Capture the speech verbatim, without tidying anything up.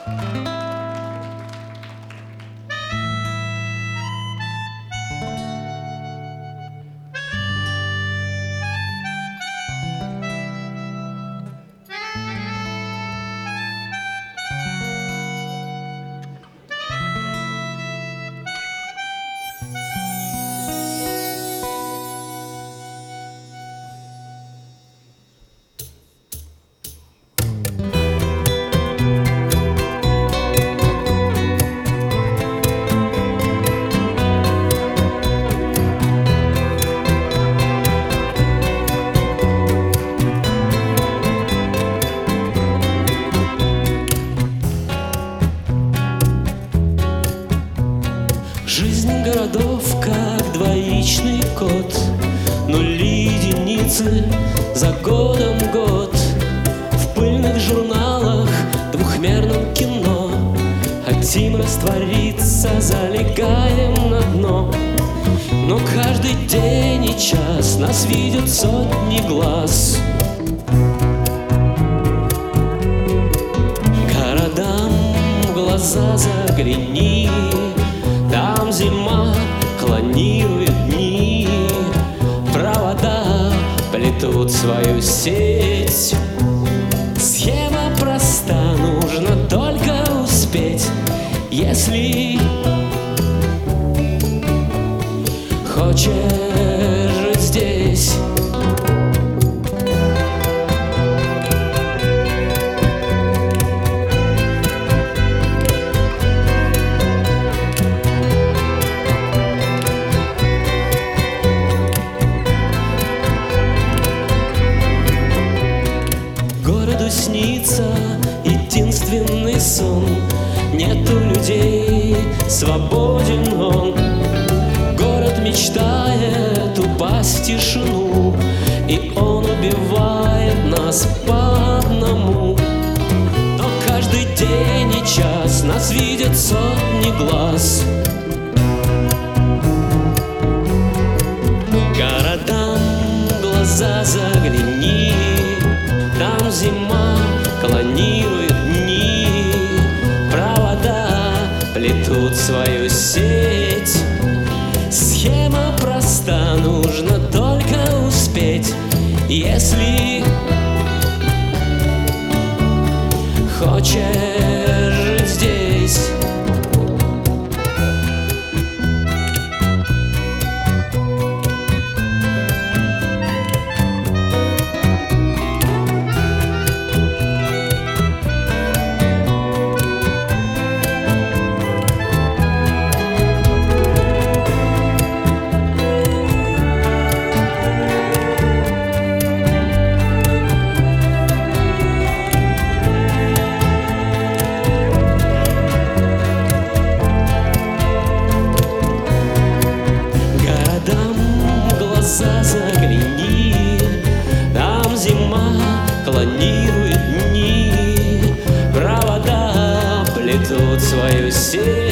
Жизнь городов, как двоичный код, нули единицы за годом год. В пыльных журналах, двухмерном кино хотим раствориться, залегаем на дно. Но каждый день и час нас видят сотни глаз. Городам в глаза загляни, там зима клонирует дни, провода плетут свою сеть. Схема проста, нужно только успеть, если хочешь жить здесь. Снится единственный сон, нету людей, свободен он. Город мечтает упасть в тишину, и он убивает нас по одному. Но каждый день и час нас видят сотни глаз. Городам в глаза загляни, там зима клонирует дни, провода плетут свою сеть. Схема проста, нужно только успеть, если хочешь жить здесь. Загляни, там зима клонирует дни, провода плетут свою сеть.